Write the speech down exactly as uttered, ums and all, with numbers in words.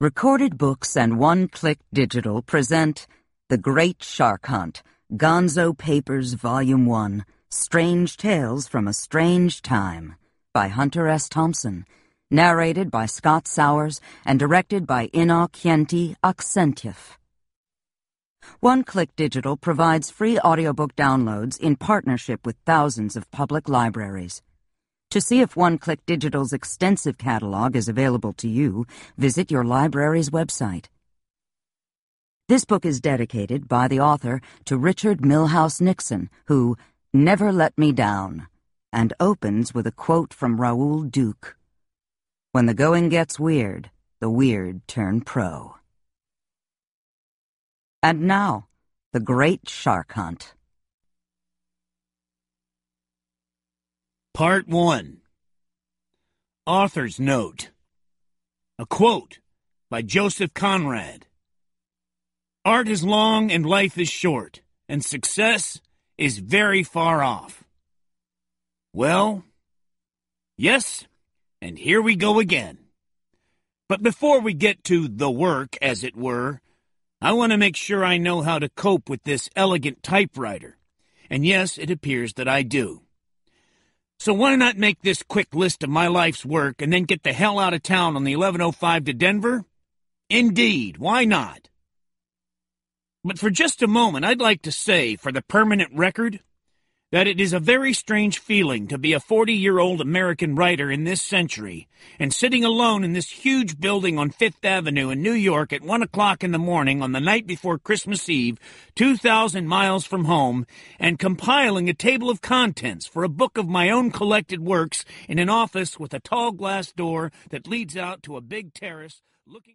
Recorded Books and One Click Digital present The Great Shark Hunt, Gonzo Papers Volume one, Strange Tales from a Strange Time, by Hunter S. Thompson, narrated by Scott Sowers and directed by Inokenti Aksentiev. One Click Digital provides free audiobook downloads in partnership with thousands of public libraries. To see if One Click Digital's extensive catalog is available to you, visit your library's website. This book is dedicated by the author to Richard Milhous Nixon, who never let me down, and opens with a quote from Raoul Duke. When the going gets weird, the weird turn pro. And now, The Great Shark Hunt. Part one. Author's Note. A quote by Joseph Conrad. Art is long and life is short, and success is very far off. Well, yes, and here we go again. But before we get to the work, as it were, I want to make sure I know how to cope with this elegant typewriter. And yes, it appears that I do. So why not make this quick list of my life's work and then get the hell out of town on the eleven oh five to Denver? Indeed, why not? But for just a moment, I'd like to say, for the permanent record, that it is a very strange feeling to be a forty-year-old American writer in this century and sitting alone in this huge building on Fifth Avenue in New York at one o'clock in the morning on the night before Christmas Eve, two thousand miles from home, and compiling a table of contents for a book of my own collected works in an office with a tall glass door that leads out to a big terrace looking...